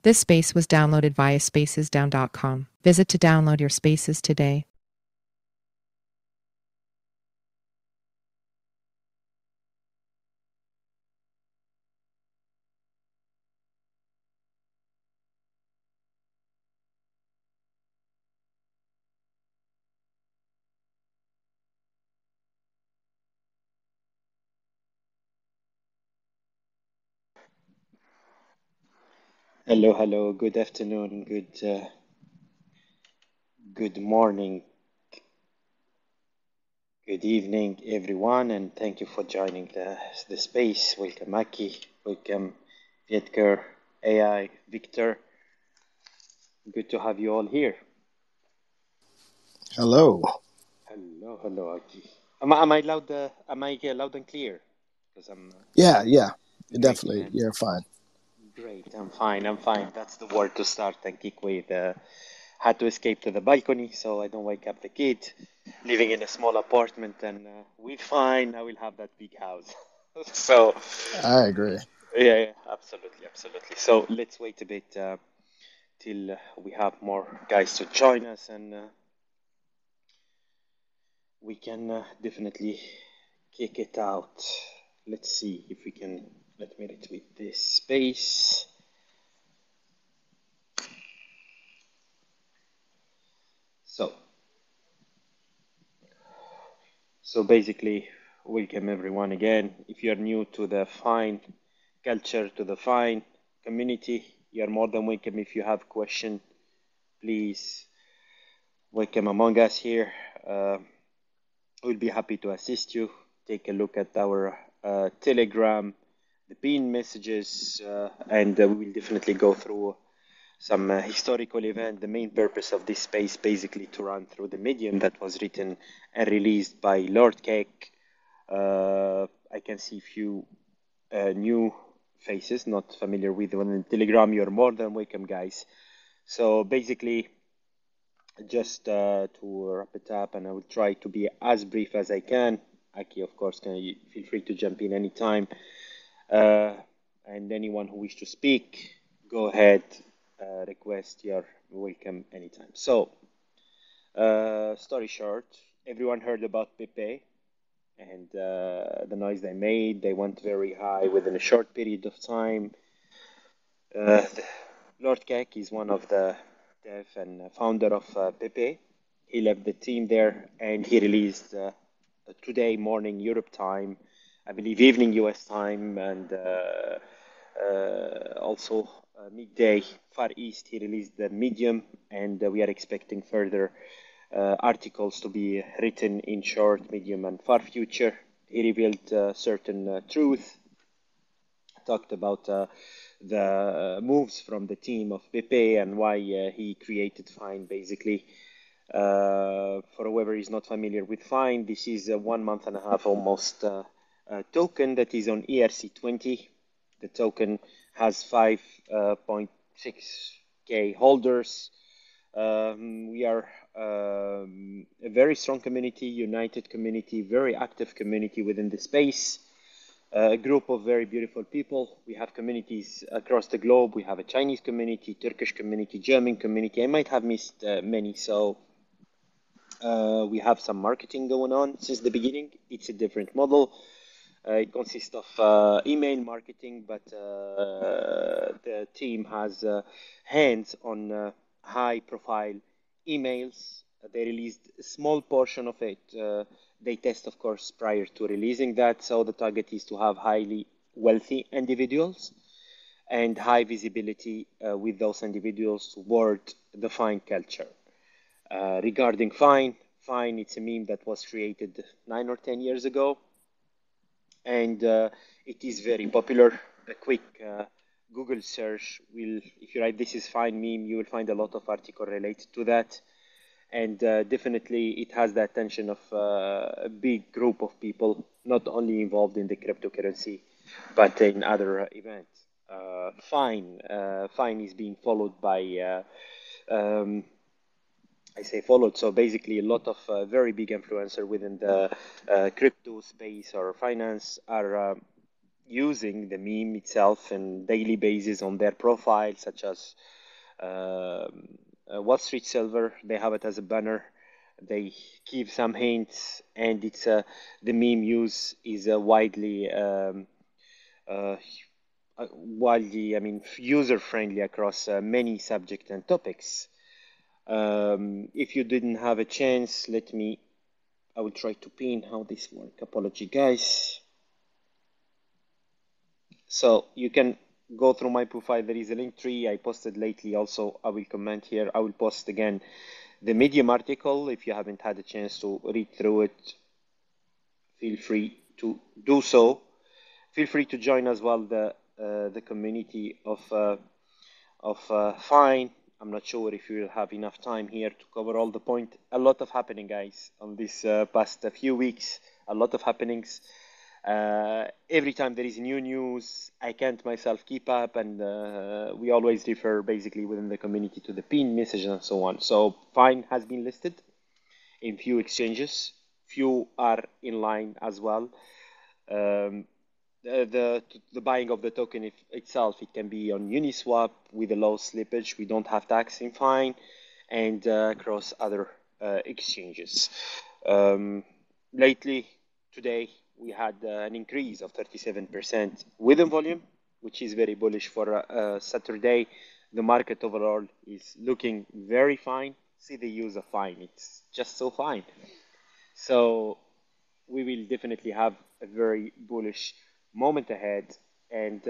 This space was downloaded via spacesdown.com. Visit to download your spaces today. Hello, hello. Good afternoon. Good morning. Good evening, everyone, and thank you for joining the space. Welcome, Aki. Welcome, Vietker, AI, Victor. Good to have you all here. Hello. Hello, hello, Aki. Am I loud? Am I loud and clear? Because I'm Yeah, great, definitely. man. You're fine. Great. I'm fine. I'm fine. That's the word to start and kick with. Had to escape to the balcony so I don't wake up the kid. Living in a small apartment, and we're fine. I will have that big house. So, I agree. yeah, absolutely, absolutely. So let's wait a bit till we have more guys to join us, and we can definitely kick it out. Let's see if we can. Let me retweet this space. So, So basically, welcome everyone again. If you are new to the Fine culture, to the Fine community, you are more than welcome. If you have question, please welcome among us here. We'll be happy to assist you. Take a look at our Telegram, the pin messages, and we will definitely go through some historical event. The main purpose of this space basically to run through the medium that was written and released by Lord Keck. I can see few new faces not familiar with one in Telegram. You're more than welcome, guys. So basically, just to wrap it up, and I will try to be as brief as I can. Aki, of course, can you feel free to jump in anytime. Uh, and anyone who wish to speak, go ahead, request. You're welcome anytime. So, story short, everyone heard about Pepe and the noise they made. They went very high within a short period of time. Uh, Lord Keck is one of the dev and founder of Pepe. He left the team there and he released today morning Europe time, I believe evening US time, and also midday Far East. He released the Medium, and we are expecting further articles to be written in short, medium, and far future. He revealed certain truth, talked about the moves from the team of Pepe and why he created Fine basically. For whoever is not familiar with Fine, this is a 1 month and a half almost token that is on ERC20. The token has 5.6k holders. We are a very strong community, united community, very active community within the space. A group of very beautiful people. We have communities across the globe. We have a Chinese community, Turkish community, German community. I might have missed many, so we have some marketing going on since the beginning. It's a different model. It consists of email marketing, but the team has hands on high profile emails. They released a small portion of it. They test, of course, prior to releasing that. So the target is to have highly wealthy individuals and high visibility with those individuals toward the Fine culture. Regarding Fine, it's a meme that was created 9 or 10 years ago, and it is very popular. A quick Google search will, if you write "this is Fine meme," you will find a lot of article related to that, and definitely it has the attention of a big group of people, not only involved in the cryptocurrency, but in other events. Fine is being followed by I say followed. So basically, a lot of very big influencer within the crypto space or finance are using the meme itself on daily basis on their profile, such as Wall Street Silver. They have it as a banner. They give some hints, and it's the meme use is uh, widely, I mean, user friendly across many subjects and topics. If you didn't have a chance, I will try to pin how this works. Apology, guys. So you can go through my profile. There is a link tree I posted lately. Also, I will comment here. I will post again the Medium article. If you haven't had a chance to read through it, feel free to do so. Feel free to join as well the community of Fine. I'm not sure if we'll have enough time here to cover all the point. A lot of happening, guys, on this past few weeks. A lot of happenings. Every time there is new news, I can't myself keep up, and we always refer basically within the community to the pin message and so on. So Fine has been listed in few exchanges. Few are in line as well. Um, the buying of the token itself, it can be on Uniswap with a low slippage. We don't have tax in Fine, and across other exchanges. Lately, today, we had an increase of 37% within volume, which is very bullish for Saturday. The market overall is looking very fine. See the use of Fine. It's just so fine. So we will definitely have a very bullish moment ahead, and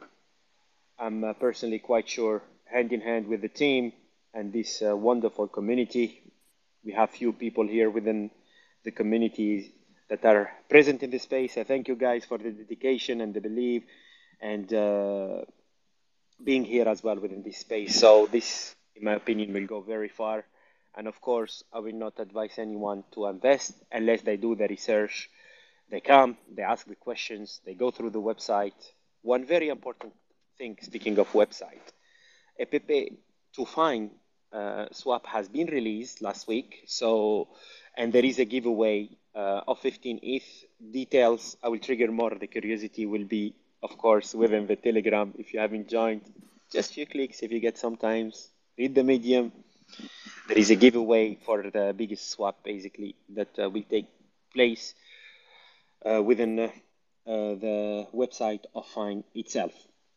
I'm personally quite sure, hand in hand with the team and this wonderful community. We have few people here within the community that are present in this space. I thank you guys for the dedication and the belief, and being here as well within this space. So this, in my opinion, will go very far. And of course, I will not advise anyone to invest unless they do the research. They come, they ask the questions, they go through the website. One very important thing, speaking of website, EPP to Fine swap has been released last week. So, and there is a giveaway of 15 ETH. Details, I will trigger more. The curiosity will be, of course, within the Telegram. If you haven't joined, just few clicks if you get some times. Read the Medium. There is a giveaway for the biggest swap, basically, that will take place within the website of Fine itself.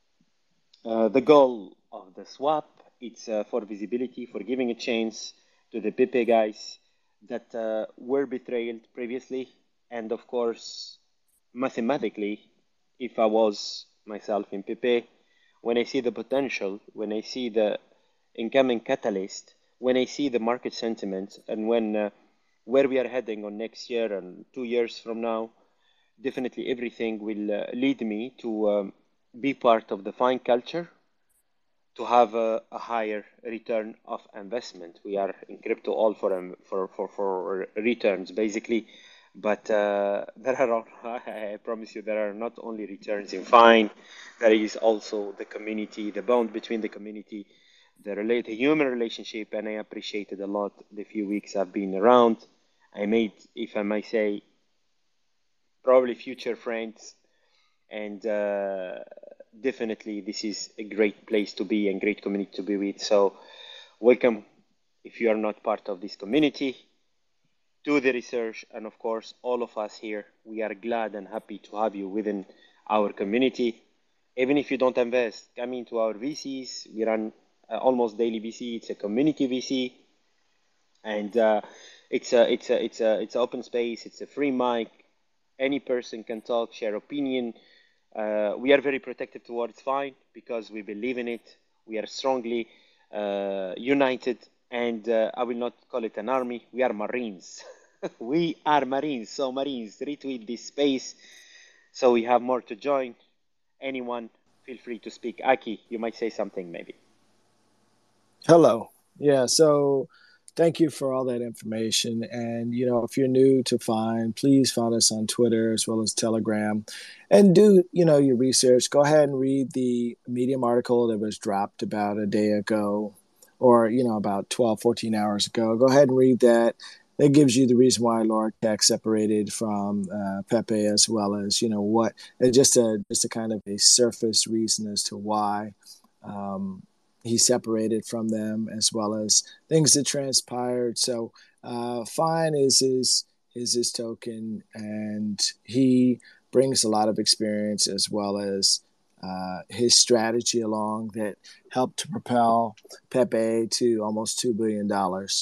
The goal of the swap, it's for visibility, for giving a chance to the Pepe guys that were betrayed previously, and of course, mathematically, if I was myself in Pepe, when I see the potential, when I see the incoming catalyst, when I see the market sentiment, and when where we are heading on next year and 2 years from now, definitely everything will lead me to be part of the Fine culture, to have a higher return of investment. We are in crypto all for returns basically, but there are I promise you there are not only returns in Fine. There is also the community, the bond between the community, the human relationship, and I appreciated a lot the few weeks I've been around. I made, if I may say, probably future friends, and definitely this is a great place to be and great community to be with. So welcome if you are not part of this community. Do the research, and of course all of us here, we are glad and happy to have you within our community. Even if you don't invest, come into our VCs. We run almost daily VC. It's a community VC, and it's a open space. It's a free mic. Any person can talk, share opinion. We are very protective towards Fine because we believe in it. We are strongly united, and I will not call it an army. We are Marines. We are Marines. So Marines, retweet this space so we have more to join. Anyone, feel free to speak. Aki, you might say something maybe. Hello. Yeah, so thank you for all that information. And, if you're new to Fine, please follow us on Twitter as well as Telegram and do, your research. Go ahead and read the Medium article that was dropped about a day ago or, about 12, 14 hours ago. Go ahead and read that. that gives you the reason why Lortec separated from Pepe, as well as what, just a kind of a surface reason as to why he separated from them, as well as things that transpired. So Fine is his token, and he brings a lot of experience, as well as his strategy along, that helped to propel Pepe to almost $2 billion.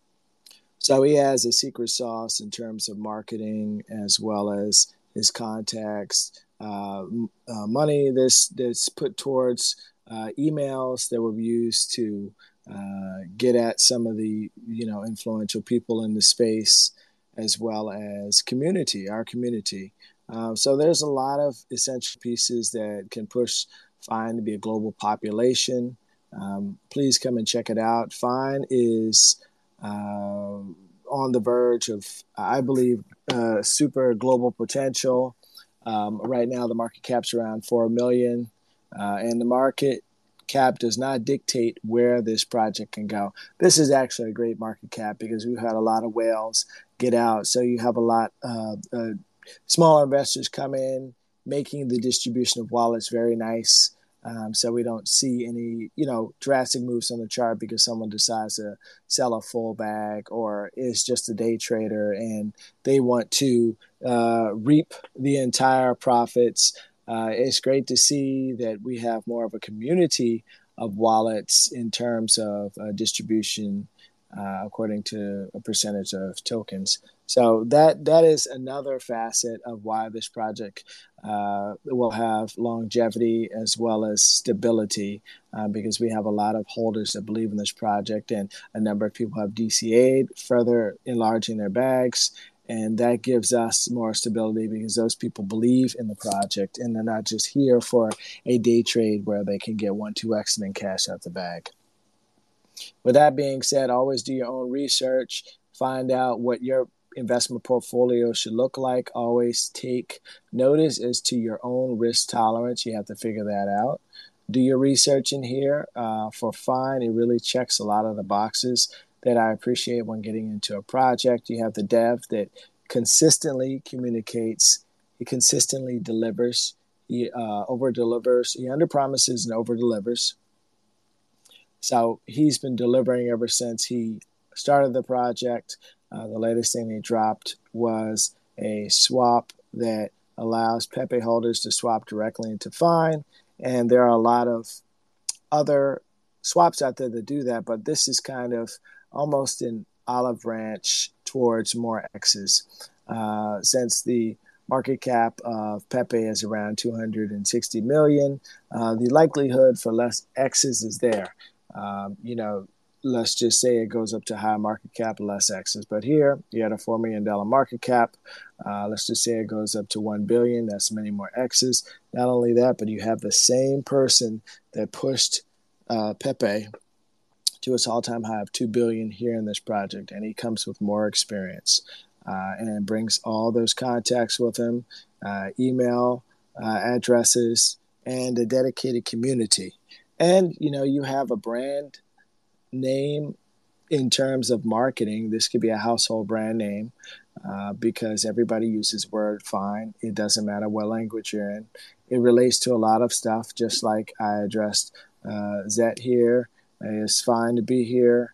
So he has a secret sauce in terms of marketing, as well as his contacts, money that's put towards emails that were used to get at some of the influential people in the space, as well as our community. So there's a lot of essential pieces that can push Fine to be a global population. Please come and check it out. Fine is on the verge of, I believe, super global potential. Right now, the market cap's around 4 million, and the market cap does not dictate where this project can go. This is actually a great market cap because we've had a lot of whales get out. So you have a lot of smaller investors come in, making the distribution of wallets very nice. So we don't see any, drastic moves on the chart because someone decides to sell a full bag or is just a day trader and they want to reap the entire profits. It's great to see that we have more of a community of wallets in terms of distribution, according to a percentage of tokens. So that is another facet of why this project will have longevity as well as stability, because we have a lot of holders that believe in this project, and a number of people have DCA'd, further enlarging their bags. And that gives us more stability because those people believe in the project and they're not just here for a day trade where they can get 1-2x and then cash out the bag. With that being said, always do your own research, find out what your investment portfolio should look like. Always take notice as to your own risk tolerance. You have to figure that out. Do your research in here. For Fine, it really checks a lot of the boxes that I appreciate when getting into a project. You have the dev that consistently communicates. He consistently delivers. He over-delivers. He under-promises and over-delivers. So he's been delivering ever since he started the project. The latest thing he dropped was a swap that allows Pepe holders to swap directly into Fine. And there are a lot of other swaps out there that do that, but this is kind of almost an olive branch towards more X's. Since the market cap of Pepe is around 260 million, the likelihood for less X's is there. Let's just say it goes up to high market cap, less X's. But here, you had a $4 million market cap. Let's just say it goes up to 1 billion. That's many more X's. Not only that, but you have the same person that pushed Pepe to its all-time high of 2 billion here in this project, and he comes with more experience and brings all those contacts with him, email addresses, and a dedicated community. And you have a brand name in terms of marketing. This could be a household brand name because everybody uses word Fine. It doesn't matter what language you're in. It relates to a lot of stuff, just like I addressed Zet here. It's fine to be here.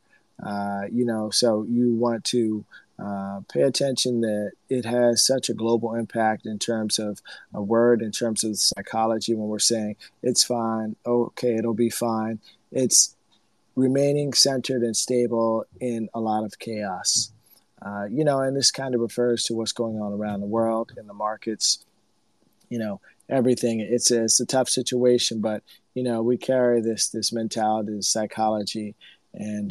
So you want to pay attention that it has such a global impact in terms of a word, in terms of psychology. When we're saying it's fine, okay, it'll be fine. It's remaining centered and stable in a lot of chaos. And this kind of refers to what's going on around the world in the markets. Everything. It's a tough situation, but we carry this mentality, this psychology, and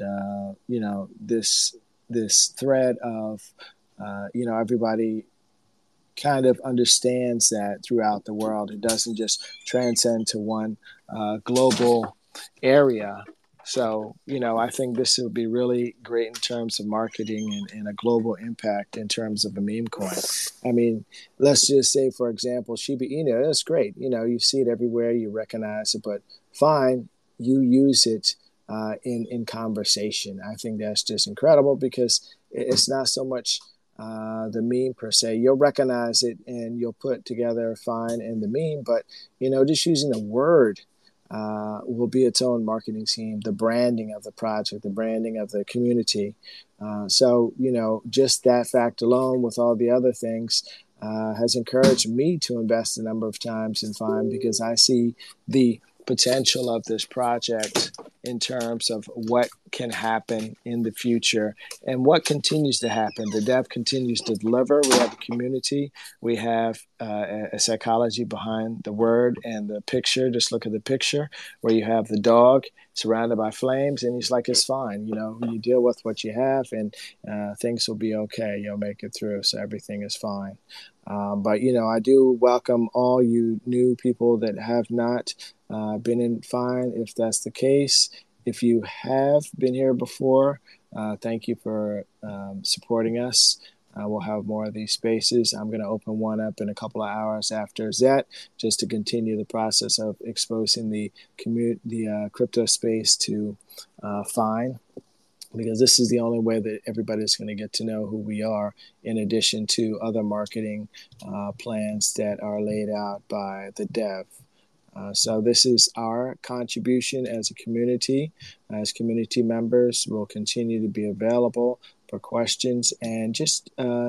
this thread of everybody kind of understands that throughout the world. It doesn't just transcend to one global area. So, I think this will be really great in terms of marketing and a global impact in terms of a meme coin. I mean, let's just say, for example, Shiba Inu, that's great. You see it everywhere, you recognize it, but Fine, you use it in conversation. I think that's just incredible because it's not so much the meme per se. You'll recognize it and you'll put together fine in the meme, but just using the word will be its own marketing scheme. The branding of the project, the branding of the community. So just that fact alone, with all the other things, has encouraged me to invest a number of times in Fine, because I see the potential of this project in terms of what can happen in the future and what continues to happen. The dev continues to deliver. We have a community. We have a psychology behind the word and the picture. Just look at the picture where you have the dog surrounded by flames, and he's like, it's fine. You deal with what you have, and things will be okay. You'll make it through. So everything is fine. But I do welcome all you new people that have not been in Fine. If that's the case, if you have been here before, thank you for supporting us. We'll have more of these spaces. I'm going to open one up in a couple of hours after Zet, just to continue the process of exposing the crypto space to Fine, because this is the only way that everybody's going to get to know who we are, in addition to other marketing plans that are laid out by the dev. So this is our contribution as a community. As community members, we'll continue to be available for questions and just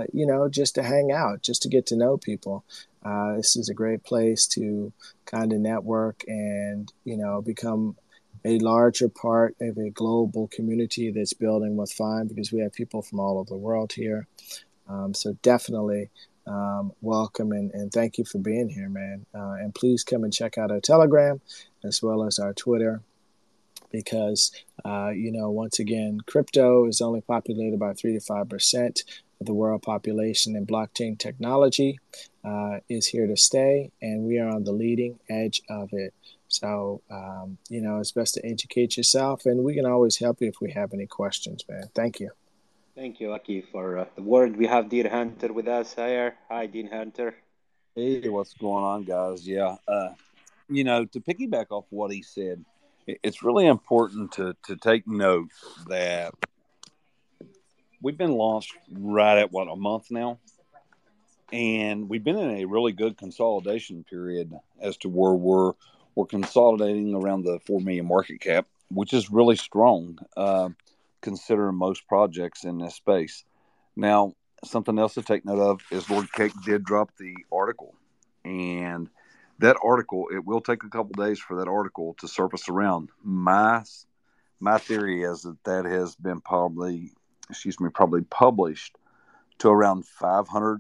to hang out, just to get to know people. This is a great place to kind of network and become a larger part of a global community that's building with Fine, because we have people from all over the world here. So definitely welcome and thank you for being here, man. And please come and check out our Telegram as well as our Twitter, because once again, crypto is only populated by 3 to 5% of the world population, and blockchain technology is here to stay, and we are on the leading edge of it. So, it's best to educate yourself, and we can always help you if we have any questions, man. Thank you. Thank you, Aki, for the word. We have Dean Hunter with us here. Hi, Dean Hunter. Hey, what's going on, guys? Yeah, to piggyback off what he said, it's really important to take note that we've been launched right at, a month now? And we've been in a really good consolidation period as to where we're consolidating around the 4 million market cap, which is really strong, considering most projects in this space. Now, something else to take note of is Lord Cake did drop the article, and that article, it will take a couple days for that article to surface around. My theory is that has been probably published to around 500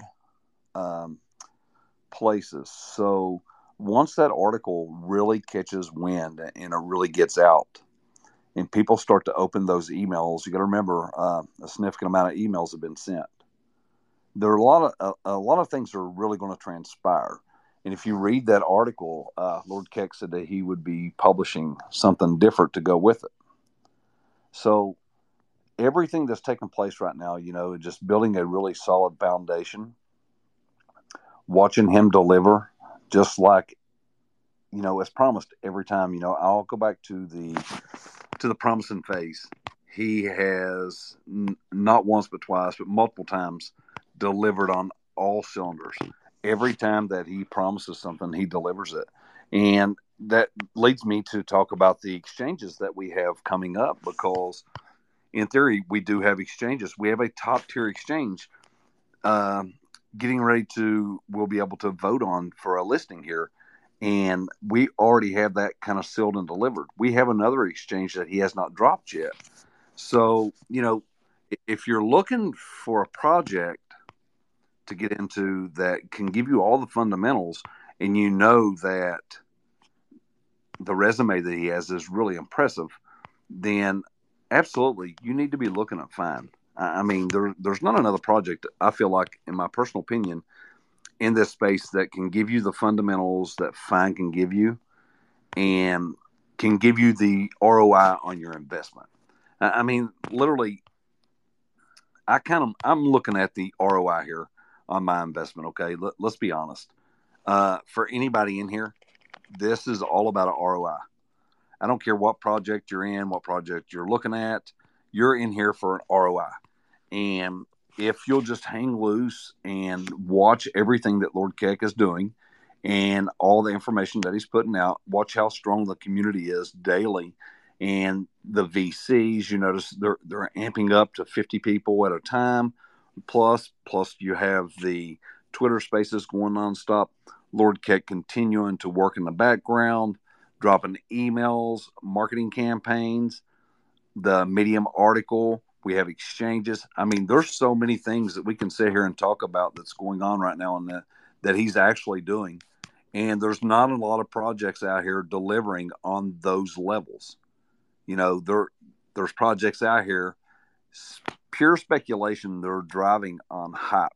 places. So once that article really catches wind and it really gets out, and people start to open those emails, you got to remember a significant amount of emails have been sent. There are a lot of things that are really going to transpire. And if you read that article, Lord Keck said that he would be publishing something different to go with it. So everything that's taking place right now, just building a really solid foundation, watching him deliver, just like, as promised every time. I'll go back to the promising phase. He has not once but twice, but multiple times delivered on all cylinders. Every time that he promises something, he delivers it. And that leads me to talk about the exchanges that we have coming up, because in theory, we do have exchanges. We have a top tier exchange getting ready we'll be able to vote on for a listing here. And we already have that kind of sealed and delivered. We have another exchange that he has not dropped yet. So, if you're looking for a project to get into that can give you all the fundamentals, and that the resume that he has is really impressive, then absolutely you need to be looking at Fine. I mean, there's not another project, I feel like, in my personal opinion, in this space that can give you the fundamentals that Fine can give you and can give you the ROI on your investment. I mean, literally, I'm looking at the ROI here on my investment. Okay. Let's be honest. For anybody in here, this is all about an ROI. I don't care what project you're in, what project you're looking at. You're in here for an ROI. And if you'll just hang loose and watch everything that Lord Keck is doing and all the information that he's putting out, watch how strong the community is daily. And the VCs, you notice they're amping up to 50 people at a time. Plus you have the Twitter spaces going nonstop. Lord Keck continuing to work in the background, dropping emails, marketing campaigns, the Medium article. We have exchanges. I mean, there's so many things that we can sit here and talk about that's going on right now and that he's actually doing. And there's not a lot of projects out here delivering on those levels. You know, there's projects out here, pure speculation, they're driving on hype.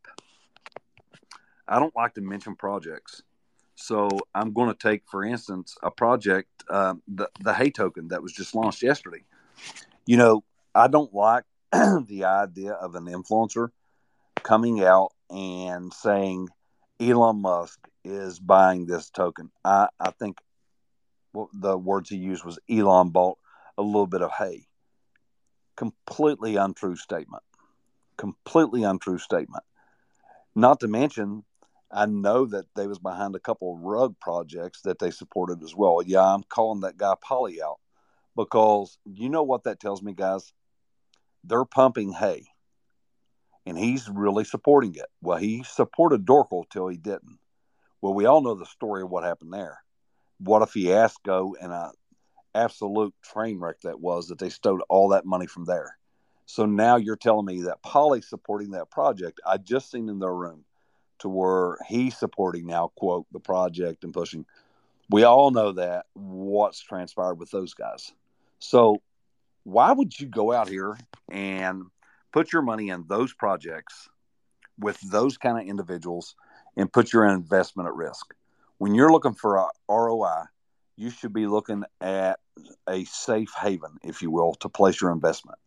I don't like to mention projects. So I'm going to take, for instance, a project, the Hay token that was just launched yesterday. You know, I don't like the idea of an influencer coming out and saying Elon Musk is buying this token. I think the words he used was Elon bought a little bit of hay. Completely untrue statement. Completely untrue statement. Not to mention, I know that they was behind a couple of rug projects that they supported as well. Yeah, I'm calling that guy Polly out because you know what that tells me, guys? They're pumping hay, and he's really supporting it. Well, he supported Dorkel till he didn't. Well, we all know the story of what happened there. What a fiasco and a absolute train wreck that was, that they stole all that money from there. So now you're telling me that Polly's supporting that project. I just seen in their room to where he's supporting now, quote, the project and pushing. We all know that what's transpired with those guys. So why would you go out here and put your money in those projects with those kind of individuals and put your investment at risk? When you're looking for a ROI, you should be looking at a safe haven, if you will, to place your investment.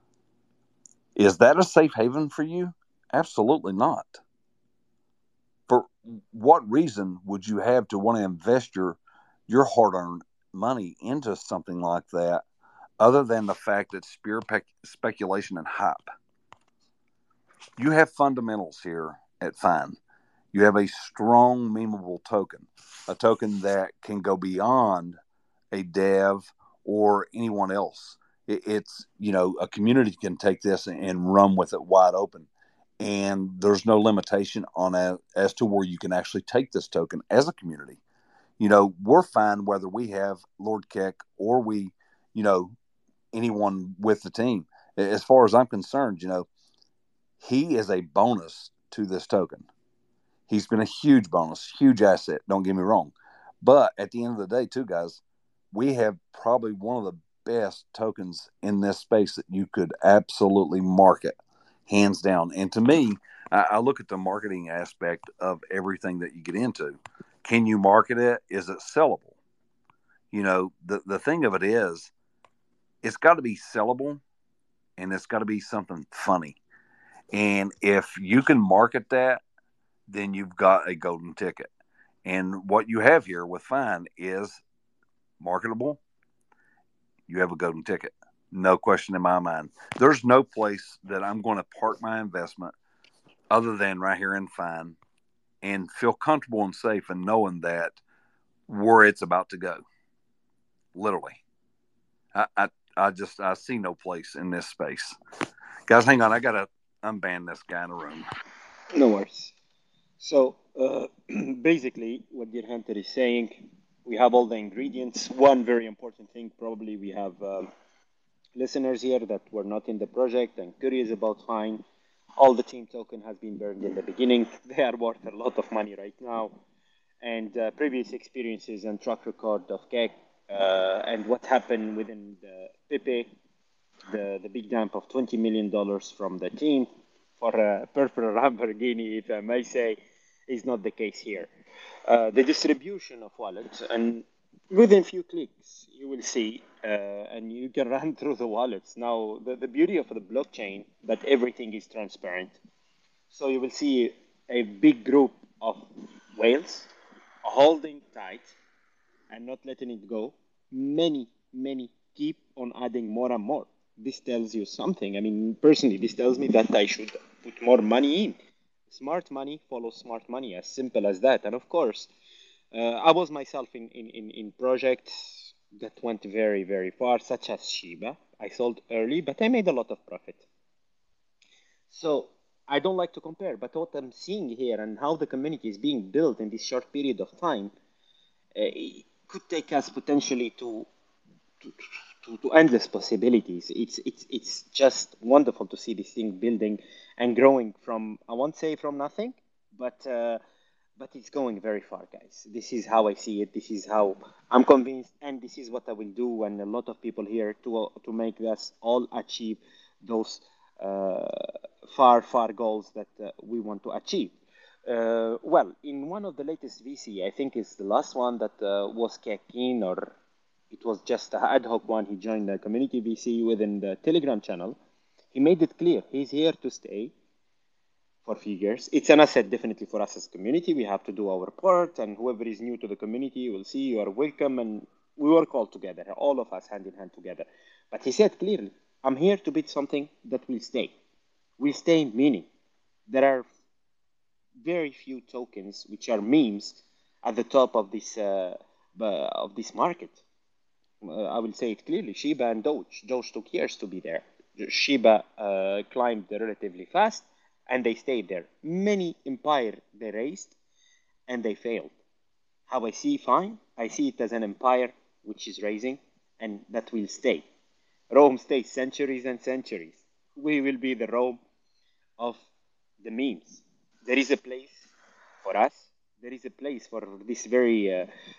Is that a safe haven for you? Absolutely not. For what reason would you have to want to invest your hard-earned money into something like that other than the fact that it's pure speculation and hype? You have fundamentals here at Fine. You have a strong memeable token, a token that can go beyond a dev or anyone else. It's, you know, a community can take this and run with it wide open. And there's no limitation on as to where you can actually take this token as a community. You know, we're fine whether we have Lord Keck or we, you know, anyone with the team. As far as I'm concerned, you know, he is a bonus to this token. He's been a huge bonus, huge asset. Don't get me wrong. But at the end of the day, too, guys, we have probably one of the best tokens in this space that you could absolutely market, hands down. And to me, I look at the marketing aspect of everything that you get into. Can you market it? Is it sellable? You know, the thing of it is, it's got to be sellable and it's got to be something funny. And if you can market that, then you've got a golden ticket. And what you have here with Fine is marketable. You have a golden ticket. No question in my mind. There's no place that I'm going to park my investment other than right here in Fine and feel comfortable and safe in knowing that where it's about to go. Literally. I see no place in this space. Guys, hang on. I got to unban this guy in the room. No worries. So basically, what Dear Hunter is saying, we have all the ingredients. One very important thing, probably we have listeners here that were not in the project and curious about Fine. All the team token has been burned in the beginning. They are worth a lot of money right now. And previous experiences and track record of Keck and what happened within the Pepe, the big dump of $20 million from the team for a purple Lamborghini, if I may say, is not the case here. The distribution of wallets, and within few clicks, you will see, and you can run through the wallets. Now, the beauty of the blockchain, that everything is transparent. So you will see a big group of whales holding tight and not letting it go. Many keep on adding more and more. this tells you something. I mean, personally, this tells me that I should put more money in. Smart money follows smart money, as simple as that. And of course, I was myself in projects that went very, very far, such as Shiba. I sold early, but I made a lot of profit. So I don't like to compare, but what I'm seeing here and how the community is being built in this short period of time could take us potentially to, to endless possibilities. It's just wonderful to see this thing building and growing from, I won't say from nothing, but it's going very far, guys. This is how I see it. This is how I'm convinced, and this is what I will do, and a lot of people here to make us all achieve those uh, far goals that we want to achieve. Well, in one of the latest VC, I think it's the last one that was keen, or it was just a ad hoc one. He joined the community VC within the Telegram channel. He made it clear he's here to stay for figures. It's an asset definitely for us as a community. We have to do our part, and whoever is new to the community will see you are welcome, and we work all together, all of us hand in hand together. But he said clearly, I'm here to build something that will stay. Will stay meaning. There are very few tokens which are memes at the top of this market. I will say it clearly. Shiba and Doge. Doge took years to be there. Shiba climbed relatively fast, and they stayed there. Many empire they raised, and they failed. How I see Fine, I see it as an empire which is raising, and that will stay. Rome stays centuries and centuries. We will be the Rome of the memes. There is a place for us. There is a place for this very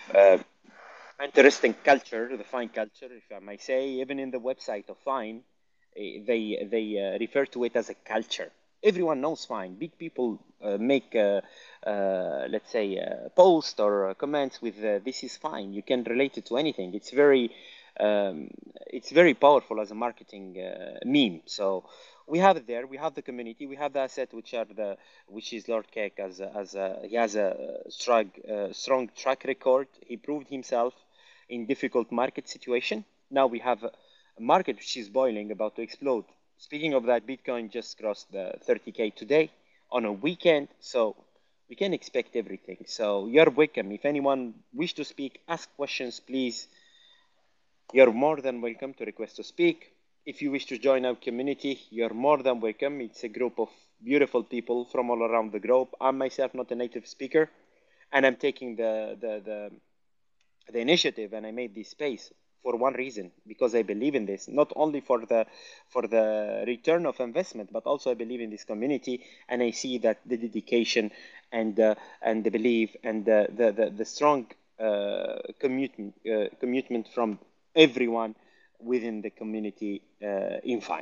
interesting culture, the Fine culture, if I may say. Even in the website of Fine, they refer to it as a culture. Everyone knows Fine. Big people make, let's say, posts or comments with "This is Fine." You can relate it to anything. It's very powerful as a marketing meme. So we have it there. We have the community. We have the asset, which is Lord Keck. He has a strong track record. He proved himself in difficult market situation. Now we have a market which is boiling, about to explode. Speaking of that, Bitcoin just crossed the 30K today on a weekend, so we can expect everything. So you're welcome. If anyone wish to speak, ask questions, please. You're more than welcome to request to speak. If you wish to join our community, you're more than welcome. It's a group of beautiful people from all around the globe. I'm myself not a native speaker, and I'm taking the initiative, and I made this space for one reason, because I believe in this, not only for the return of investment, but also I believe in this community, and I see that the dedication and the belief and the strong commitment from everyone within the community in Fine.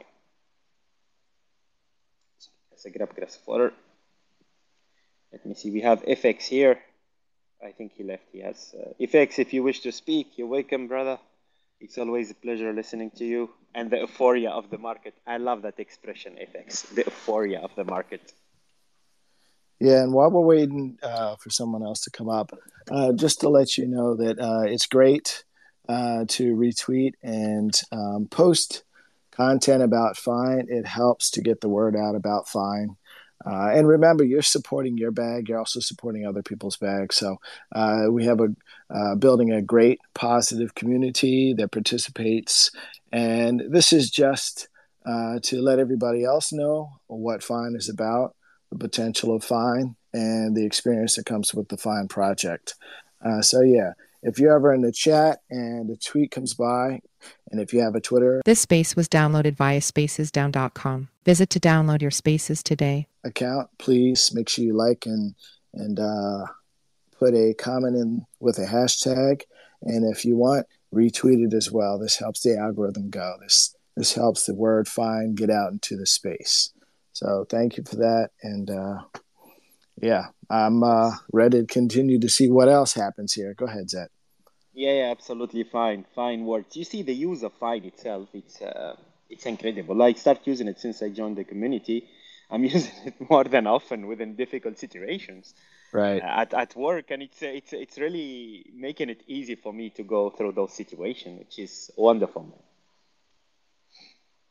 So, as I grab a glass of water. Let me see. We have FX here. I think he left. He has FX. If you wish to speak, you're welcome, brother. It's always a pleasure listening to you. And the euphoria of the market. I love that expression, FX. The euphoria of the market. Yeah, and while we're waiting for someone else to come up, just to let you know that it's great to retweet and post content about Fine. It helps to get the word out about Fine. And remember, you're supporting your bag. You're also supporting other people's bags. So we have building a great, positive community that participates. And this is just to let everybody else know what Fine is about, the potential of Fine, and the experience that comes with the Fine project. So yeah, if you're ever in the chat and a tweet comes by, and if you have a Twitter. This space was downloaded via spacesdown.com. Visit to download your spaces today. Account, please make sure you like and put a comment in with a hashtag. And if you want, retweet it as well. This helps the algorithm go. This helps the word Fine get out into the space. So thank you for that. And yeah, I'm ready to continue to see what else happens here. Go ahead, Zed. Yeah, absolutely fine. Fine words. You see, the use of Fine itself, it's incredible. I start using it since I joined the community. I'm using it more than often within difficult situations. Right. At work, and it's really making it easy for me to go through those situations, which is wonderful, man.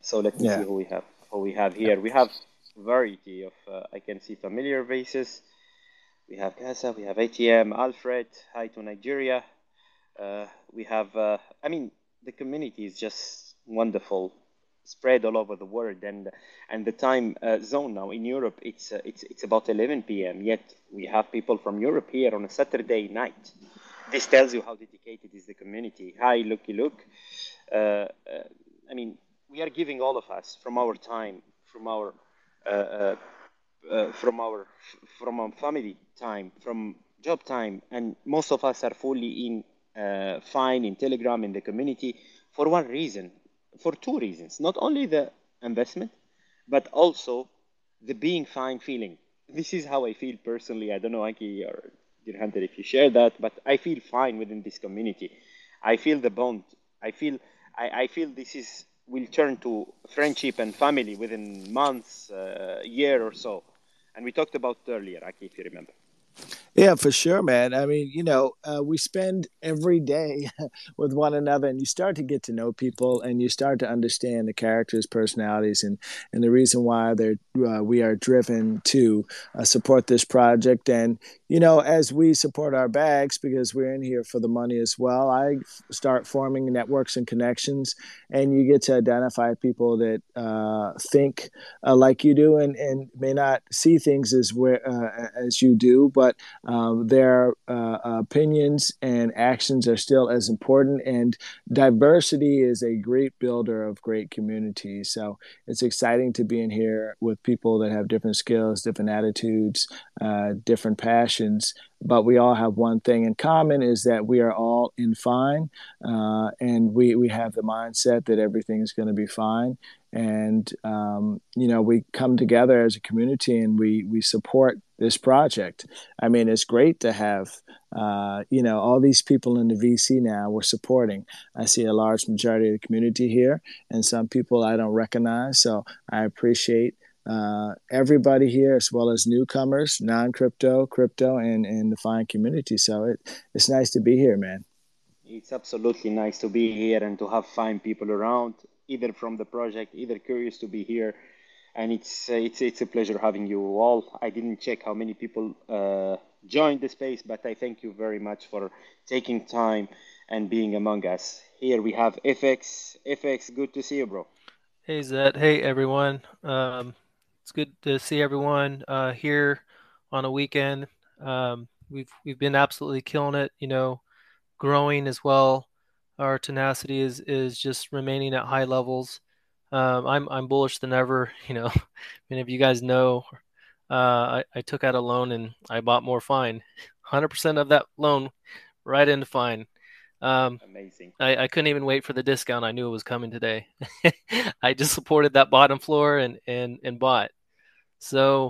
So let me see Yeah. who we have. Who we have here. We have variety of I can see familiar faces. We have Gaza. We have ATM. Alfred. Hi to Nigeria. We have. I mean, the community is just wonderful, spread all over the world, and the time zone now in Europe, it's about 11 p.m. Yet we have people from Europe here on a Saturday night. This tells you how dedicated is the community. Hi, Looky Look. I mean, we are giving all of us from our time, uh, uh, from our family time, from job time, and most of us are fully in fine in Telegram in the community for one reason, for two reasons. Not only the investment, but also the being fine feeling. This is how I feel personally. I don't know, Aki or Dear Hunter, if you share that, but I feel fine within this community. I feel the bond. I feel this is will turn to friendship and family within months, year or so. And we talked about earlier, Aki, if you remember. Yeah, for sure, man. I mean, we spend every day with one another, and you start to get to know people, and you start to understand the characters, personalities, and the reason why we are driven to support this project. And as we support our bags, because we're in here for the money as well, I start forming networks and connections, and you get to identify people that think like you do, and may not see things as you do, but their opinions and actions are still as important. And diversity is a great builder of great communities. So it's exciting to be in here with people that have different skills, different attitudes, different passions. But we all have one thing in common, is that we are all in fine, and we have the mindset that everything is going to be fine. And we come together as a community, and we support this project. I mean, it's great to have all these people in the VC now we're supporting. I see a large majority of the community here, and some people I don't recognize. So I appreciate everybody here, as well as newcomers, non-crypto, crypto, and the fine community. So it's nice to be here, man. It's absolutely nice to be here and to have fine people around, either from the project, either curious to be here. And it's a pleasure having you all. I didn't check how many people joined the space, but I thank you very much for taking time and being among us. Here we have FX. FX, good to see you, bro. Hey Zed, hey everyone. It's good to see everyone here on a weekend. We've been absolutely killing it, growing as well. Our tenacity is just remaining at high levels. I'm bullish than ever. Many of you guys know. I took out a loan and I bought more fine. 100% of that loan right into fine. Amazing. I couldn't even wait for the discount. I knew it was coming today. I just supported that bottom floor and bought. So,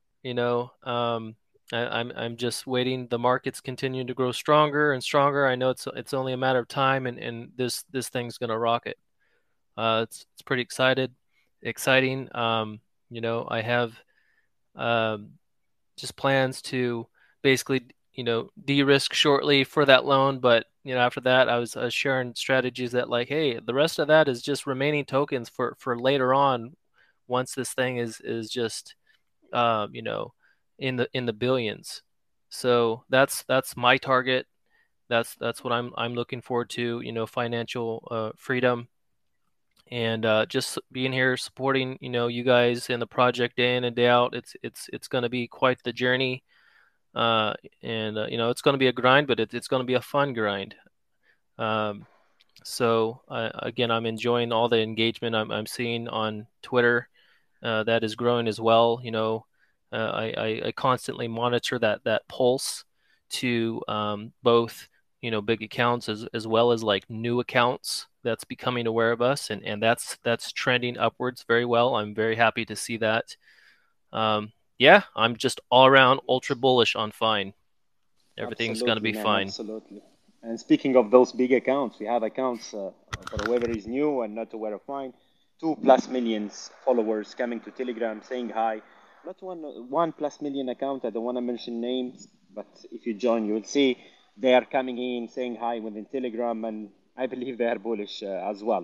I'm just waiting. The market's continuing to grow stronger and stronger. I know it's only a matter of time, and this thing's gonna rocket. It's pretty exciting. I have um, just plans to basically de-risk shortly for that loan, but after that I was sharing strategies that, like, hey, the rest of that is just remaining tokens for later on, once this thing is just um, you know in the billions. So that's my target. That's what I'm looking forward to, financial freedom, and just being here supporting you guys in the project day in and day out. It's going to be quite the journey, and it's going to be a grind, but it's going to be a fun grind. Um, so again, I'm enjoying all the engagement I'm seeing on Twitter. That is growing as well. I constantly monitor that pulse to both big accounts as well as like new accounts that's becoming aware of us, and that's trending upwards very well. I'm very happy to see that. Yeah, I'm just all around ultra bullish on fine. Everything's gonna Absolutely, be man, fine. absolutely. And speaking of those big accounts, we have accounts for whoever is new and not aware of mine, 2+ million followers coming to Telegram saying hi. Not 1+ million account. I don't want to mention names, but if you join, you will see they are coming in saying hi within Telegram, and I believe they are bullish as well.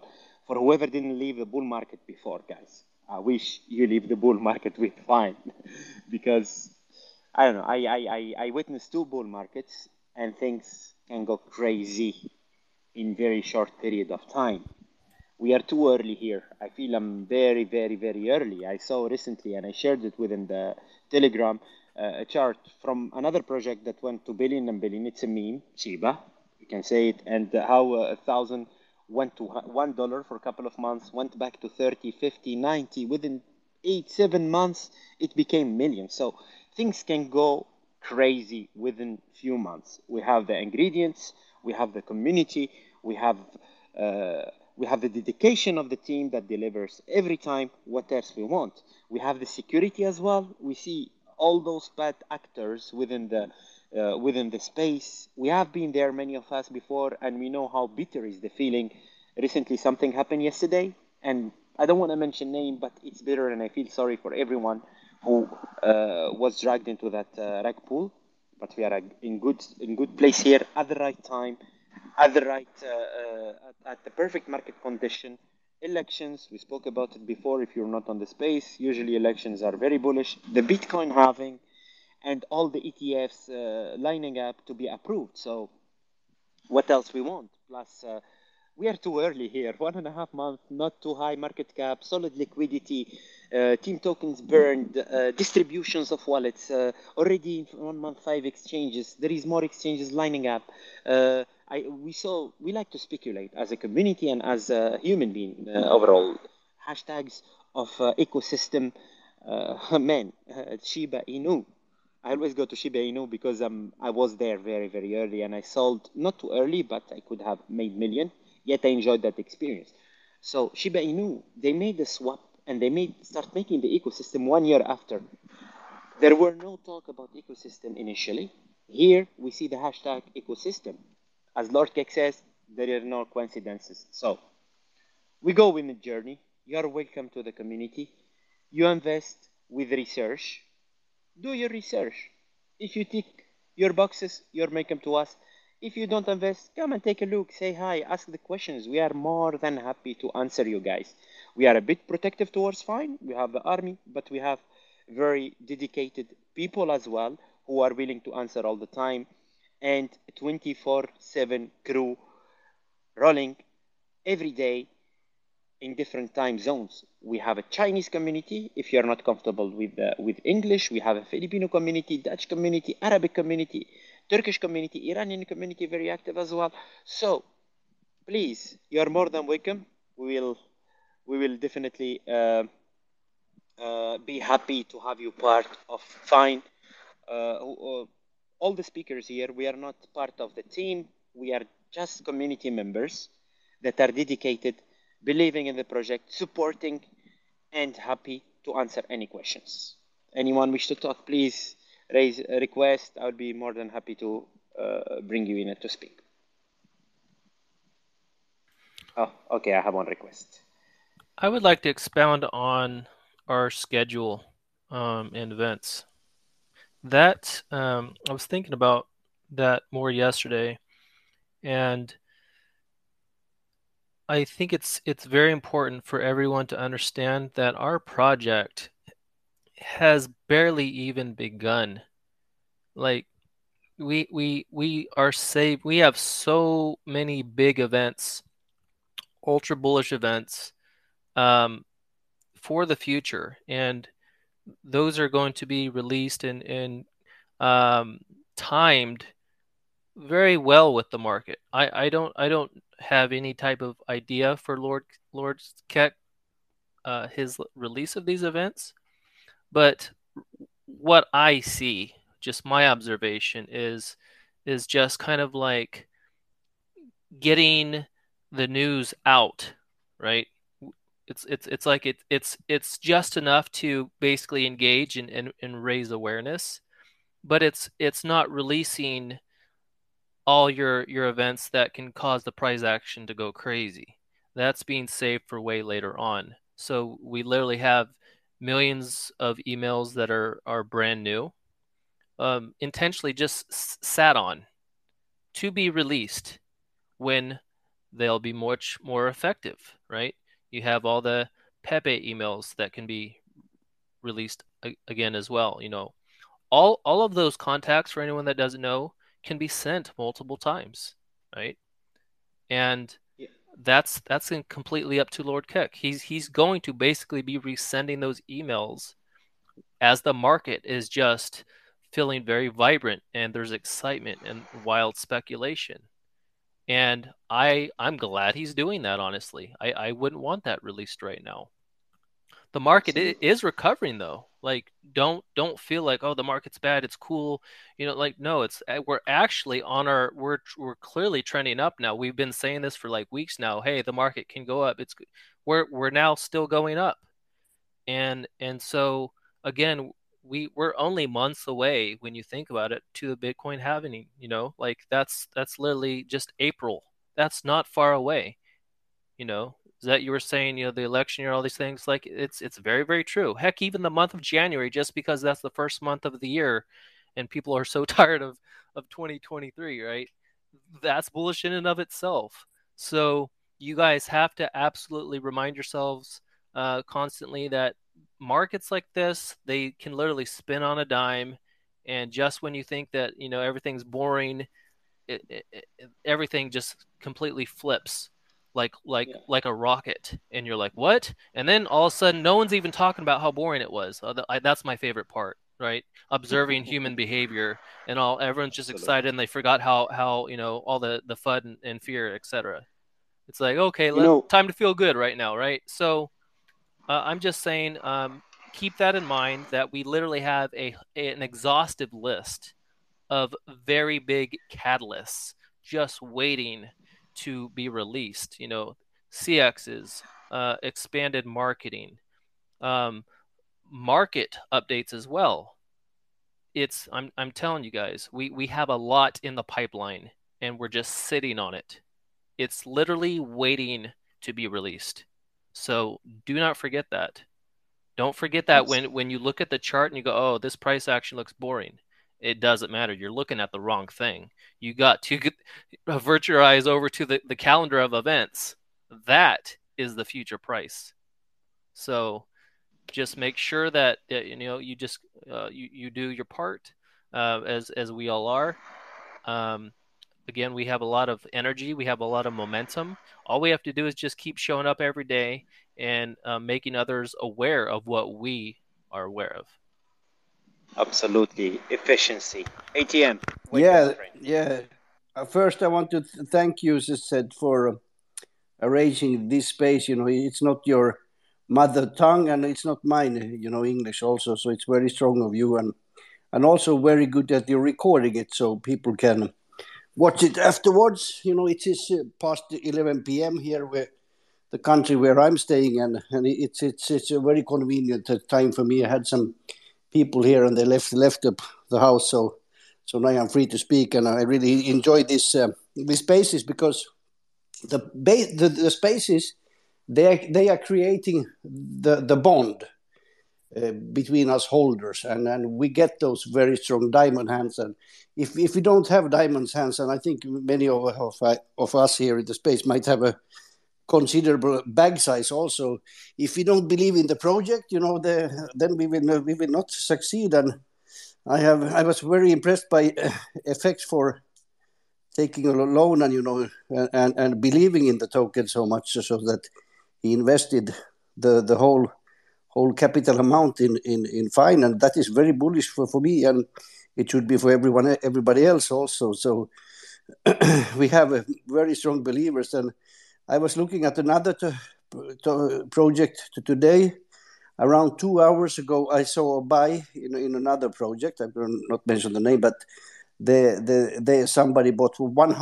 for whoever didn't leave the bull market before, guys. I wish you leave the bull market with fine, because I don't know. I witnessed two bull markets, and things can go crazy in very short period of time. We are too early here. I feel I'm very, very, very early. I saw recently, and I shared it within the Telegram, a chart from another project that went to billion and billion. It's a meme, Shiba, you can say it, and how 1,000 went to $1 for a couple of months, went back to 30, 50, 90. Within 8, 7 months, it became millions. So things can go crazy within few months. We have the ingredients, we have the community, we have uh, we have the dedication of the team that delivers every time. What else we want? We have the security as well. We see all those bad actors within the space. We have been there, many of us before, and we know how bitter is the feeling. Recently, something happened yesterday, and I don't want to mention name, but it's bitter, and I feel sorry for everyone who was dragged into that rag pool. But we are in good place here at the right time, at the right at the perfect market condition. Elections, we spoke about it before. If you're not on the space, usually elections are very bullish. The Bitcoin halving and all the ETFs lining up to be approved. So what else we want? Plus, we are too early here. 1.5 months, not too high market cap, solid liquidity, team tokens burned, distributions of wallets. Already in 1 month, 5 exchanges. There is more exchanges lining up. We like to speculate as a community and as a human being overall. Hashtags of ecosystem, man, Shiba Inu. I always go to Shiba Inu because I was there very, very early, and I sold not too early, but I could have made million. Yet I enjoyed that experience. So Shiba Inu, they made the swap, and they start making the ecosystem 1 year after. There were no talk about ecosystem initially. Here we see the hashtag ecosystem. As Lord Keck says, there are no coincidences. So we go in the journey. You are welcome to the community. You invest with research. Do your research. If you tick your boxes, you're welcome to us. If you don't invest, come and take a look. Say hi. Ask the questions. We are more than happy to answer you guys. We are a bit protective towards fine. We have the army, but we have very dedicated people as well who are willing to answer all the time, and 24/7 crew rolling every day in different time zones. We have a Chinese community. If you're not comfortable with English, we have a Filipino community, Dutch community, Arabic community, Turkish community, Iranian community, very active as well. So please, you are more than welcome. We will definitely be happy to have you part of Fine. All the speakers here, we are not part of the team. We are just community members that are dedicated, believing in the project, supporting, and happy to answer any questions. Anyone wish to talk, please raise a request. I'll be more than happy to bring you in to speak. Oh, okay, I have one request. I would like to expound on our schedule and events. That I was thinking about that more yesterday, and I think it's very important for everyone to understand that our project has barely even begun. Like we are saved. We have so many big events, ultra bullish events, for the future, and those are going to be released and timed very well with the market. I don't have any type of idea for Lord Keck, his release of these events, but what I see, just my observation, is just kind of like getting the news out, right? It's like it's just enough to basically engage and raise awareness, but it's not releasing all your events that can cause the price action to go crazy. That's being saved for way later on. So we literally have millions of emails that are brand new, intentionally just sat on to be released when they'll be much more effective, right? You have all the Pepe emails that can be released again as well. All of those contacts, for anyone that doesn't know, can be sent multiple times, right? And Yeah. that's completely up to Lord Keck. He's going to basically be resending those emails as the market is just feeling very vibrant and there's excitement and wild speculation. And I'm glad he's doing that, honestly. I wouldn't want that released right now. The market Absolutely. is recovering though. Like don't feel like, oh, the market's bad, it's cool. Like, no, it's we're actually on our we're clearly trending up now. We've been saying this for like weeks now. Hey, the market can go up. We're now still going up. And so again, we're only months away when you think about it to the Bitcoin halving, like that's literally just April. That's not far away. That you were saying, the election year, all these things, like it's very, very true. Heck, even the month of January, just because that's the first month of the year and people are so tired of 2023, right? That's bullish in and of itself. So you guys have to absolutely remind yourselves constantly that markets like this, they can literally spin on a dime. And just when you think that, everything's boring, everything just completely flips Yeah. like a rocket, and you're like, what? And then all of a sudden no one's even talking about how boring it was. That's my favorite part, right? Observing human behavior, and everyone's just Absolutely. excited and they forgot how all the fun and fear, etc. It's like, okay, You know, time to feel good right now, right? So I'm just saying, keep that in mind, that we literally have an exhaustive list of very big catalysts just waiting to be released. CX's expanded marketing, um, market updates as well. I'm telling you guys, we have a lot in the pipeline, and we're just sitting on it. It's literally waiting to be released. So do not forget that. Don't forget that it's when you look at the chart and you go, oh, this price action looks boring. It doesn't matter. You're looking at the wrong thing. You got to avert your eyes over to the calendar of events. That is the future price. So just make sure that you just you do your part, as we all are. Um, Again, we have a lot of energy, we have a lot of momentum. All we have to do is just keep showing up every day and making others aware of what we are aware of. absolutely efficiency. ATM, wake up, Yeah, friend. yeah. First, I want to thank you, as I said, for arranging this space. It's not your mother tongue, and it's not mine. English also. So it's very strong of you, and also very good that you're recording it so people can watch it afterwards. It is past 11 p.m. here, where the country where I'm staying, and it's a very convenient time for me. I had some people here, and they left the house, so now I'm free to speak, and I really enjoy these spaces, because the spaces, they are creating the bond between us holders, and we get those very strong diamond hands. And if we don't have diamond hands, and I think many of us here in the space might have a considerable bag size also, if we don't believe in the project, then we will not succeed. And I was very impressed by FX for taking a loan, and and believing in the token so much, so that he invested the whole capital amount in Fine, and that is very bullish for me, and it should be for everybody else also. So we have a very strong believers. And I was looking at another project today. Around 2 hours ago, I saw a buy in another project. I will not mention the name, but somebody bought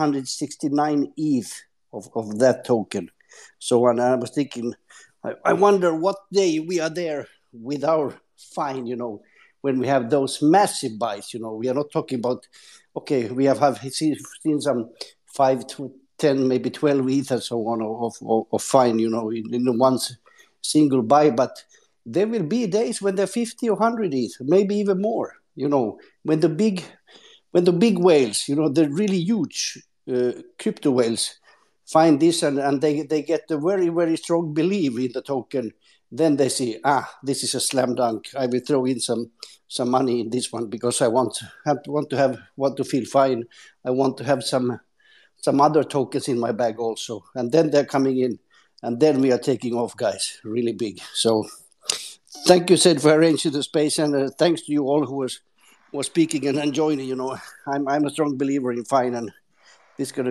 169 ETH of that token. So when I was thinking, I wonder what day we are there with our Fine, when we have those massive buys. We are not talking about, okay, we have seen some 5 to 10, maybe 12 ETH and so on of Fine, in one single buy. But there will be days when they're 50 or 100 ETH, maybe even more, when the big whales, the really huge crypto whales, find this, and they get a very, very strong belief in the token. Then they see, this is a slam dunk. I will throw in some money in this one because I want to feel fine. I want to have some other tokens in my bag also. And then they're coming in, and then we are taking off, guys, really big. So thank you, Sid, for arranging the space, and thanks to you all who was speaking and joining. I'm a strong believer in fine, and this gonna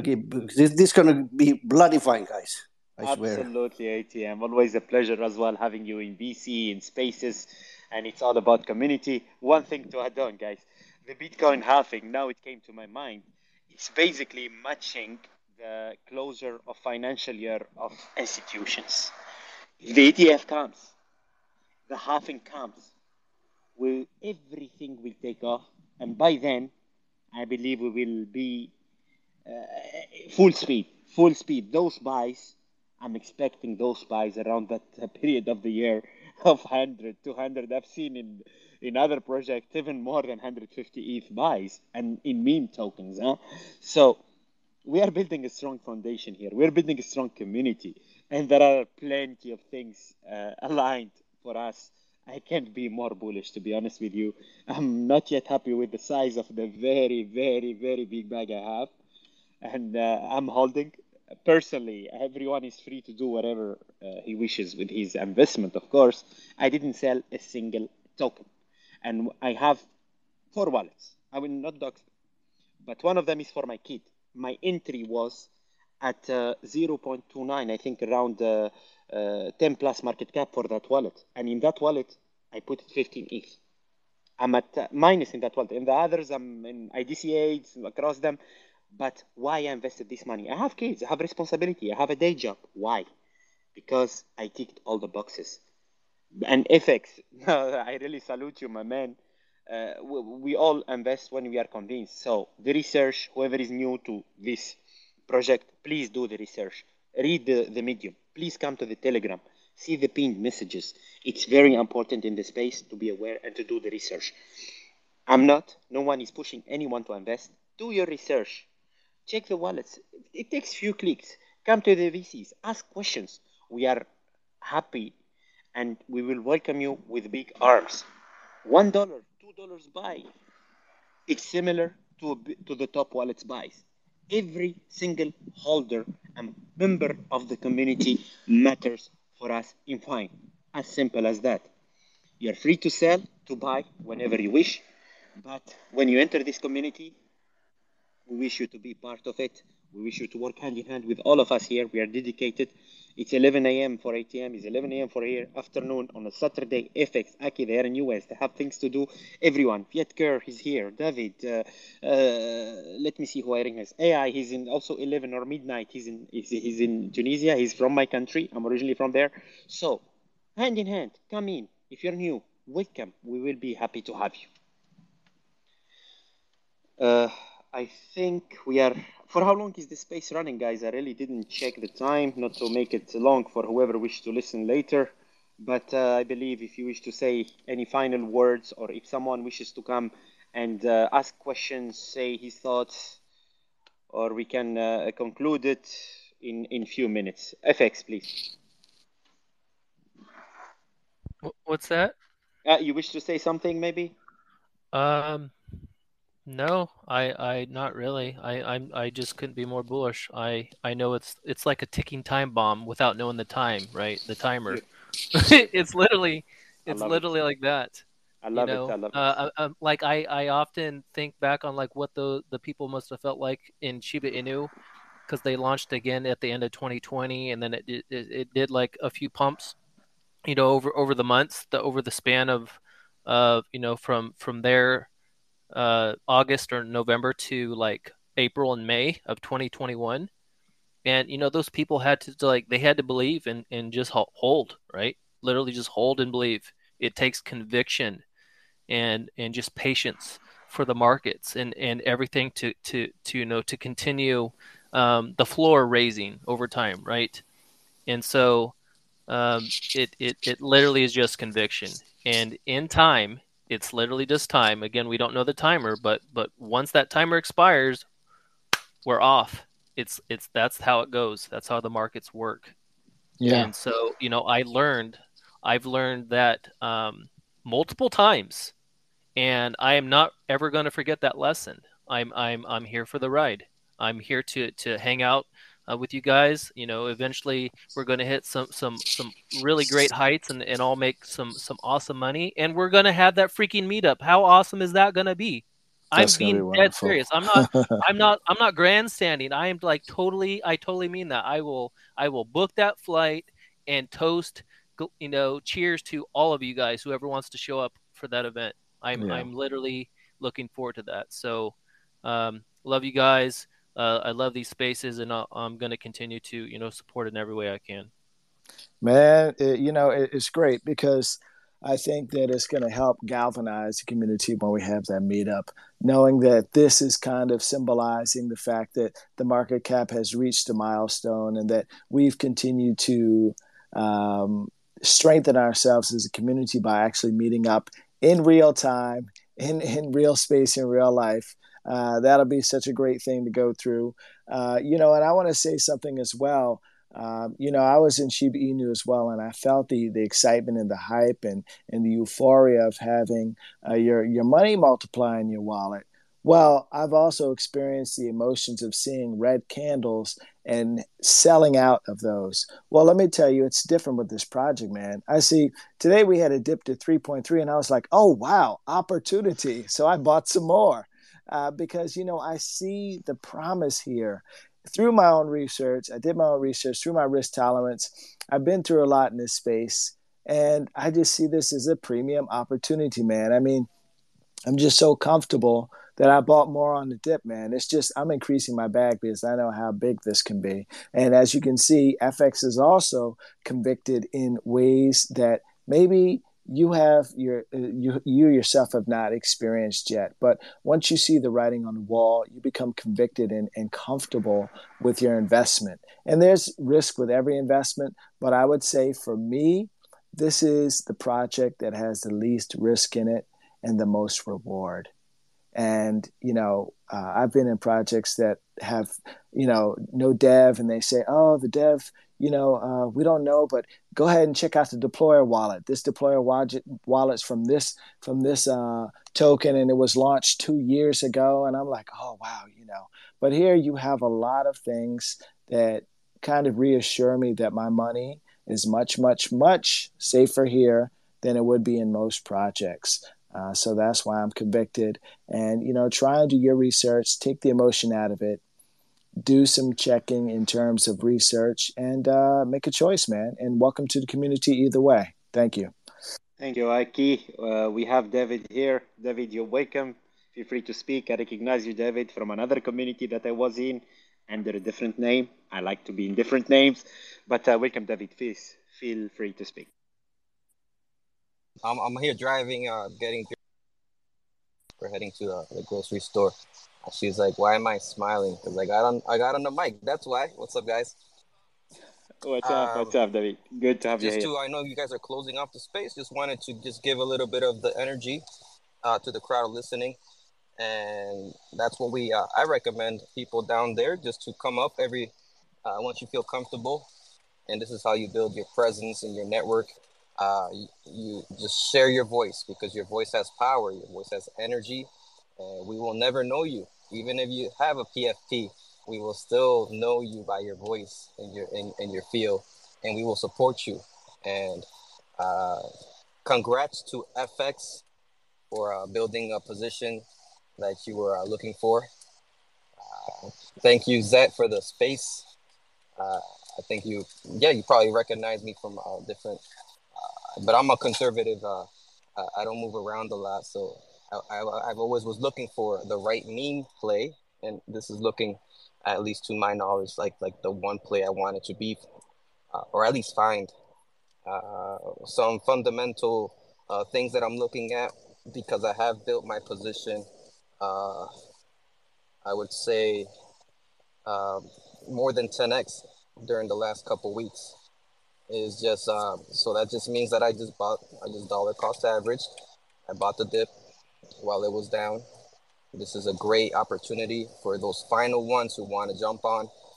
be bloody fine, guys. I swear. Absolutely, ATM. Always a pleasure as well having you in VC, in Spaces, and it's all about community. One thing to add on, guys, the Bitcoin halving, now it came to my mind, it's basically matching the closure of financial year of institutions. If the ETF comes, the halving comes, everything will take off, and by then, I believe we will be full speed. Those buys, I'm expecting those buys around that period of the year of 100, 200. I've seen in other projects even more than 150 ETH buys and in meme tokens. So we are building a strong foundation here. We're building a strong community, and there are plenty of things aligned for us. I can't be more bullish, to be honest with you. I'm not yet happy with the size of the very, very, very big bag I have, and I'm holding. Personally, everyone is free to do whatever he wishes with his investment, of course. I didn't sell a single token, and I have 4 wallets. I will not dox them, but one of them is for my kid. My entry was at 0.29, I think around 10 plus market cap for that wallet. And in that wallet, I put 15 ETH. I'm at minus in that wallet. In the others, I'm in IDCA, across them. But why I invested this money? I have kids, I have responsibility, I have a day job. Why? Because I ticked all the boxes. And FX, I really salute you, my man. We all invest when we are convinced. So the research, whoever is new to this project, please do the research. Read the Medium. Please come to the Telegram. See the pinned messages. It's very important in the space to be aware and to do the research. No one is pushing anyone to invest. Do your research. Check the wallets. It takes few clicks. Come to the VCs. Ask questions. We are happy and we will welcome you with big arms. $1, $2 buy. It's similar to the top wallets buys. Every single holder and member of the community matters for us in Fine. As simple as that. You're free to sell, to buy whenever you wish. But when you enter this community, we wish you to be part of it. We wish you to work hand in hand with all of us here. We are dedicated. It's 11 a.m. for ATM. It's 11 a.m. for here. Afternoon on a Saturday. FX, Aki, they are in US. They have things to do. Everyone. Vietker, he's here. David. Let me see who I recognize. AI, he's in also 11 or midnight. He's in Tunisia. He's from my country. I'm originally from there. So, hand in hand, come in. If you're new, welcome. We will be happy to have you. I think we are. For how long is the space running, guys? I really didn't check the time, not to make it long for whoever wishes to listen later. But I believe if you wish to say any final words, or if someone wishes to come and ask questions, say his thoughts, or we can conclude it in few minutes. FX, please. What's that? You wish to say something, maybe? No, I not really. I just couldn't be more bullish. I know it's like a ticking time bomb without knowing the time, right? The timer. It's literally like that. I love it. I love it. Like I often think back on like what the people must have felt like in Shiba Inu, because they launched again at the end of 2020, and then it did like a few pumps, over the months, over the span of from there. August or November to like April and May of 2021, and those people had to like they had to believe and just hold, right? Literally just hold and believe. It takes conviction and just patience for the markets and everything to to continue the floor raising over time, right? And so it literally is just conviction, and in time. It's literally just time. Again, we don't know the timer, but once that timer expires, we're off. it's that's how it goes. That's how the markets work. Yeah. And so, I've learned that multiple times, and I am not ever going to forget that lesson. I'm here for the ride. I'm here to hang out with you guys. Eventually we're going to hit some really great heights, and I'll make some awesome money, and we're going to have that freaking meetup. How awesome is that going to be? I'm That's gonna be being dead wonderful. serious. I'm not grandstanding. I am like I totally mean that. I will book that flight and toast, cheers to all of you guys, whoever wants to show up for that event. Yeah. I'm literally looking forward to that. So, love you guys. I love these spaces, and I'm going to continue to support it in every way I can. Man, it's great because I think that it's going to help galvanize the community when we have that meetup, knowing that this is kind of symbolizing the fact that the market cap has reached a milestone and that we've continued to strengthen ourselves as a community by actually meeting up in real time, in real space, in real life. That'll be such a great thing to go through. And I want to say something as well. I was in Shiba Inu as well, and I felt the excitement and the hype and the euphoria of having your money multiply in your wallet. Well, I've also experienced the emotions of seeing red candles and selling out of those. Well, let me tell you, it's different with this project, man. I see today we had a dip to 3.3, and I was like, oh, wow, opportunity. So I bought some more because, I see the promise here through my own research. I did my own research through my risk tolerance. I've been through a lot in this space, and I just see this as a premium opportunity, man. I mean, I'm just so comfortable that I bought more on the dip, man. It's just I'm increasing my bag because I know how big this can be. And as you can see, FX is also convicted in ways that maybe you yourself have not experienced yet. But once you see the writing on the wall, you become convicted and comfortable with your investment. And there's risk with every investment, but I would say for me, this is the project that has the least risk in it and the most reward. And I've been in projects that have no dev, and they say, oh, the dev, we don't know, but go ahead and check out the deployer wallet. This deployer wallet's from this token, and it was launched 2 years ago. And I'm like, oh wow. But here you have a lot of things that kind of reassure me that my money is much, much, much safer here than it would be in most projects. So that's why I'm convicted. And, try and do your research, take the emotion out of it, do some checking in terms of research, and make a choice, man. And welcome to the community either way. Thank you. Thank you, Aiki. We have David here. David, you're welcome. Feel free to speak. I recognize you, David, from another community that I was in under a different name. I like to be in different names. But welcome, David. Please feel free to speak. I'm here driving, we're heading to the grocery store. She's like, "Why am I smiling?" Because I got on the mic. That's why. What's up, guys? What's up? What's up, David? Good to have you here. I know you guys are closing off the space. Just wanted to just give a little bit of the energy to the crowd listening, and that's what I recommend people down there just to come up every once you feel comfortable, and this is how you build your presence and your network. You just share your voice because your voice has power, your voice has energy, and we will never know you. Even if you have a PFP, we will still know you by your voice and your feel, and we will support you. And congrats to FX for building a position that you were looking for. Thank you, Zet, for the space. I think you probably recognize me from different, but I'm a conservative. I don't move around a lot, so I've always was looking for the right meme play, and this is looking, at least to my knowledge, like the one play I wanted to be, or at least find some fundamental things that I'm looking at because I have built my position. I would say more than 10x during the last couple weeks. Is just so that just means that I just dollar cost average. I bought the dip while it was down. This is a great opportunity for those final ones who want to jump on.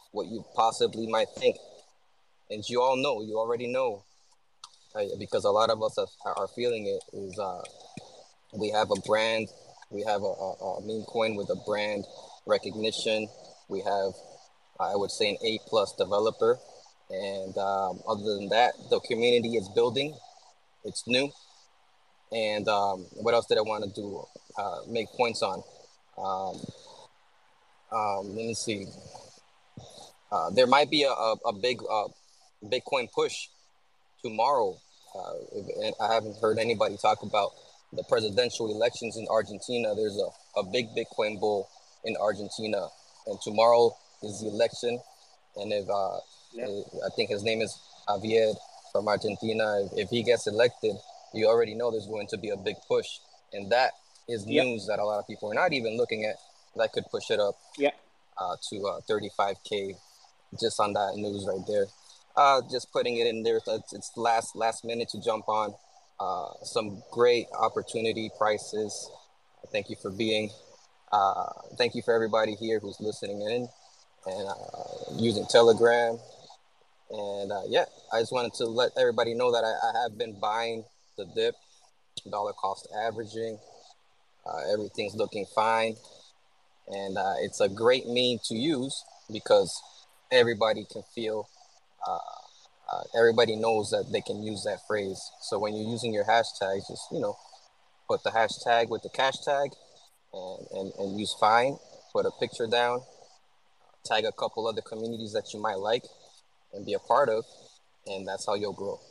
what you possibly might think. And you already know, because a lot of us are feeling it, is we have a brand, we have a meme coin with a brand recognition. We have, I would say, an A+ developer. And other than that, the community is building. It's new. And what else did I want to do? Make points on. Um, let me see. There might be a big Bitcoin push tomorrow. And I haven't heard anybody talk about the presidential elections in Argentina. There's a big Bitcoin bull in Argentina, and tomorrow is the election. And if I think his name is Javier from Argentina, if he gets elected, you already know there's going to be a big push, and that is news that a lot of people are not even looking at. That could push it up to 35K just on that news right there. Just putting it in there. It's last minute to jump on. Some great opportunity prices. Thank you for being. Thank you for everybody here who's listening in and using Telegram. And I just wanted to let everybody know that I have been buying the dip, dollar cost averaging. Everything's looking fine, and it's a great meme to use because everybody can feel. Everybody knows that they can use that phrase. So when you're using your hashtags, just put the hashtag with the cash tag, and use fine. Put a picture down, tag a couple other communities that you might like and be a part of, and that's how you'll grow.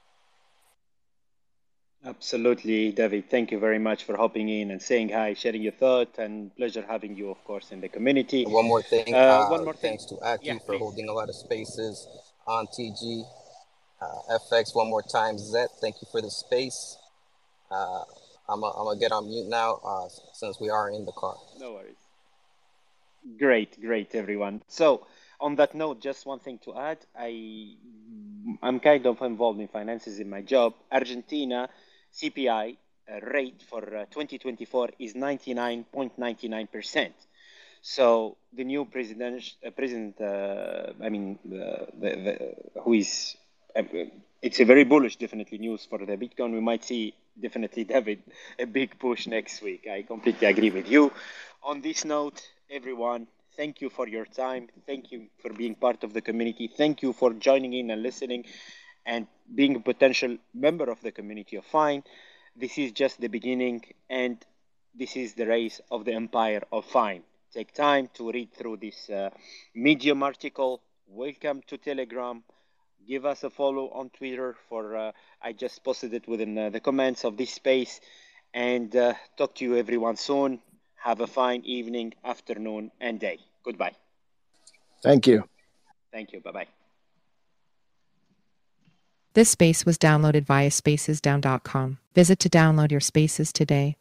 Absolutely, David. Thank you very much for hopping in and saying hi, sharing your thought, and pleasure having you, of course, in the community. One more thing. One more thing. Thanks to Aki for please. holding a lot of spaces on TG. FX, one more time. Zet, thank you for the space. I'm gonna get on mute now since we are in the car. No worries. Great, everyone. So, on that note, just one thing to add. I'm kind of involved in finances in my job. Argentina CPI rate for 2024 is 99.99%. So the new president, who is, it's a very bullish, definitely news for the Bitcoin. We might see, definitely, David, a big push next week. I completely agree with you. On this note, everyone, thank you for your time. Thank you for being part of the community. Thank you for joining in and listening and being a potential member of the community of Fine. This is just the beginning, and this is the race of the empire of Fine. Take time to read through this Medium article. Welcome to Telegram. Give us a follow on Twitter for I just posted it within the comments of this space. And talk to you everyone soon. Have a fine evening, afternoon, and day. Goodbye. Thank you. Thank you. Bye-bye. This space was downloaded via spacesdown.com. Visit to download your spaces today.